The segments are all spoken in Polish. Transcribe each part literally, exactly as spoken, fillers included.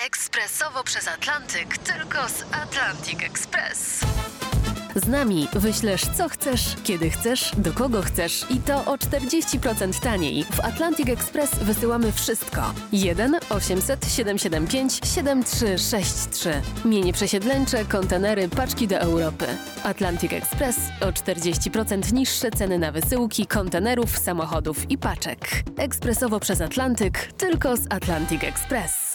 Ekspresowo przez Atlantyk, tylko z Atlantic Express. Z nami wyślesz co chcesz, kiedy chcesz, do kogo chcesz i to o czterdzieści procent taniej. W Atlantic Express wysyłamy wszystko. jeden osiemset siedemset siedemdziesiąt pięć siedemdziesiąt trzy sześćdziesiąt trzy. Mienie przesiedleńcze, kontenery, paczki do Europy. Atlantic Express o czterdzieści procent niższe ceny na wysyłki, kontenerów, samochodów i paczek. Ekspresowo przez Atlantyk, tylko z Atlantic Express.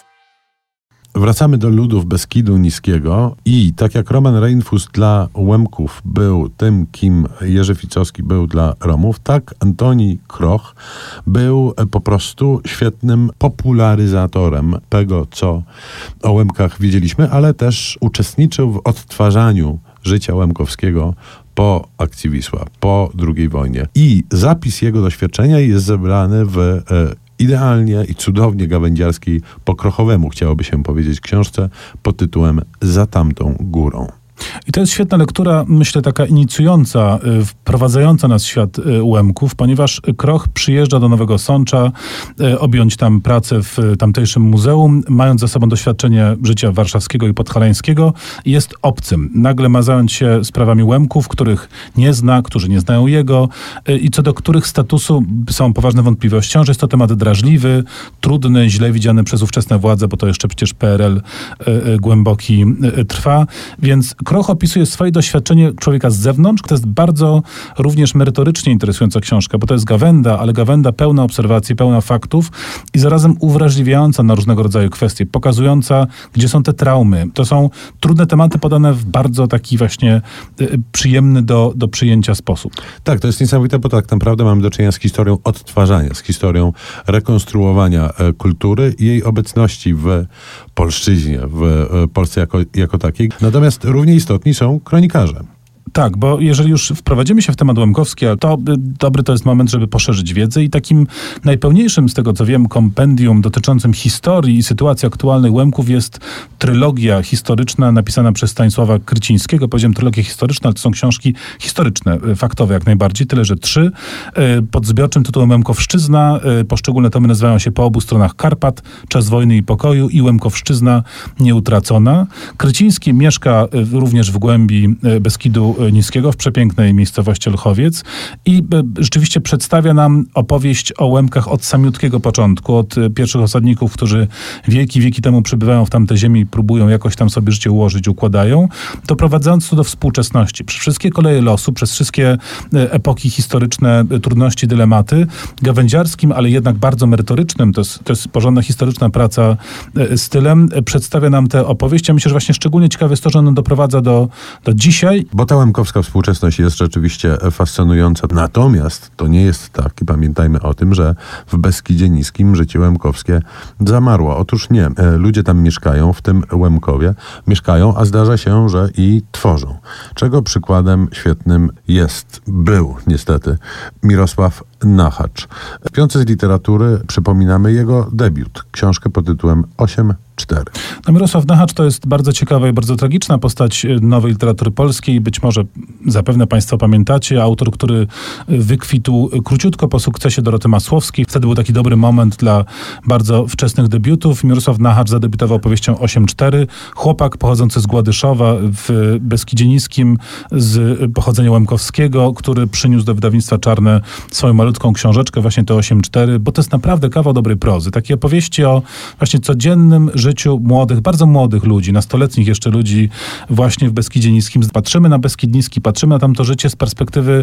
Wracamy do ludów Beskidu Niskiego i tak jak Roman Reinfuss dla Łemków był tym, kim Jerzy Ficowski był dla Romów, tak Antoni Kroch był po prostu świetnym popularyzatorem tego, co o Łemkach wiedzieliśmy, ale też uczestniczył w odtwarzaniu życia łemkowskiego po akcji Wisła, po drugiej wojnie. I zapis jego doświadczenia jest zebrany w e, idealnie i cudownie gawędziarskiej, po krochowemu chciałoby się powiedzieć, książce pod tytułem Za tamtą górą. I to jest świetna lektura, myślę, taka inicjująca, wprowadzająca nas w świat Łemków, ponieważ Kroch przyjeżdża do Nowego Sącza, objąć tam pracę w tamtejszym muzeum, mając za sobą doświadczenie życia warszawskiego i podhalańskiego, jest obcym. Nagle ma zająć się sprawami Łemków, których nie zna, którzy nie znają jego i co do których statusu są poważne wątpliwości. Że jest to temat drażliwy, trudny, źle widziany przez ówczesne władze, bo to jeszcze przecież P R L głęboki trwa, więc Kroch opisuje swoje doświadczenie człowieka z zewnątrz. To jest bardzo również merytorycznie interesująca książka, bo to jest gawenda, ale gawenda pełna obserwacji, pełna faktów i zarazem uwrażliwiająca na różnego rodzaju kwestie, pokazująca, gdzie są te traumy. To są trudne tematy podane w bardzo taki właśnie y, przyjemny do, do przyjęcia sposób. Tak, to jest niesamowite, bo tak naprawdę mamy do czynienia z historią odtwarzania, z historią rekonstruowania e, kultury i jej obecności w polszczyźnie, w e, Polsce jako, jako takiej. Natomiast równie istotni są kronikarze. Tak, bo jeżeli już wprowadzimy się w temat łemkowski, to dobry to jest moment, żeby poszerzyć wiedzę i takim najpełniejszym, z tego co wiem, kompendium dotyczącym historii i sytuacji aktualnej Łemków jest trylogia historyczna napisana przez Stanisława Krycińskiego. Powiedziałem trylogia historyczna, ale to są książki historyczne, faktowe jak najbardziej, tyle że trzy. Pod zbiorczym tytułem Łemkowszczyzna. Poszczególne tomy nazywają się Po obu stronach Karpat, Czas wojny i pokoju i Łemkowszczyzna nieutracona. Kryciński mieszka również w głębi Beskidu Niskiego, w przepięknej miejscowości Olchowiec i rzeczywiście przedstawia nam opowieść o Łemkach od samiutkiego początku, od pierwszych osadników, którzy wieki, wieki temu przybywają w tamte ziemi i próbują jakoś tam sobie życie ułożyć, układają, doprowadzając to do współczesności. Przez wszystkie koleje losu, przez wszystkie epoki historyczne, trudności, dylematy, gawędziarskim, ale jednak bardzo merytorycznym, to jest, to jest porządna historyczna praca stylem, przedstawia nam tę opowieść. Ja myślę, że właśnie szczególnie ciekawe jest to, że ona doprowadza do, do dzisiaj. Bo ta łemkowska współczesność jest rzeczywiście fascynująca. Natomiast to nie jest tak i pamiętajmy o tym, że w Beskidzie Niskim życie łemkowskie zamarło. Otóż nie. Ludzie tam mieszkają, w tym Łemkowie mieszkają, a zdarza się, że i tworzą. Czego przykładem świetnym jest, był niestety, Mirosław Nachacz. W piątce z literatury przypominamy jego debiut, książkę pod tytułem osiem cztery. No, Mirosław Nachacz to jest bardzo ciekawa i bardzo tragiczna postać nowej literatury polskiej. Być może zapewne Państwo pamiętacie. Autor, który wykwitł króciutko po sukcesie Doroty Masłowskiej. Wtedy był taki dobry moment dla bardzo wczesnych debiutów. Mirosław Nachacz zadebiutował powieścią osiem cztery. Chłopak pochodzący z Gładyszowa w Beskidzie Niskim, z pochodzenia łemkowskiego, który przyniósł do wydawnictwa Czarne swoją malutką książeczkę, właśnie te osiem cztery, bo to jest naprawdę kawał dobrej prozy. Takie opowieści o właśnie codziennym życiu młodych, bardzo młodych ludzi, nastoletnich jeszcze ludzi właśnie w Beskidzie Niskim. Patrzymy na Beskid Niski, patrzymy na tamto życie z perspektywy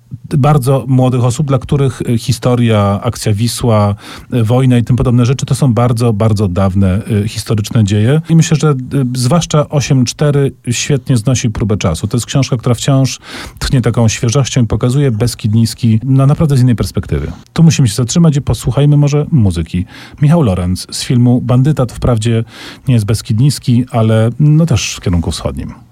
bardzo młodych osób, dla których historia, akcja Wisła, wojna i tym podobne rzeczy to są bardzo, bardzo dawne historyczne dzieje. I myślę, że zwłaszcza osiem cztery świetnie znosi próbę czasu. To jest książka, która wciąż tchnie taką świeżością i pokazuje Beskid Niski na naprawdę z innej perspektywy. Tu musimy się zatrzymać i posłuchajmy może muzyki. Michał Lorenz z filmu Bandyta, to wprawdzie nie jest Beskid Niski, ale no też w kierunku wschodnim.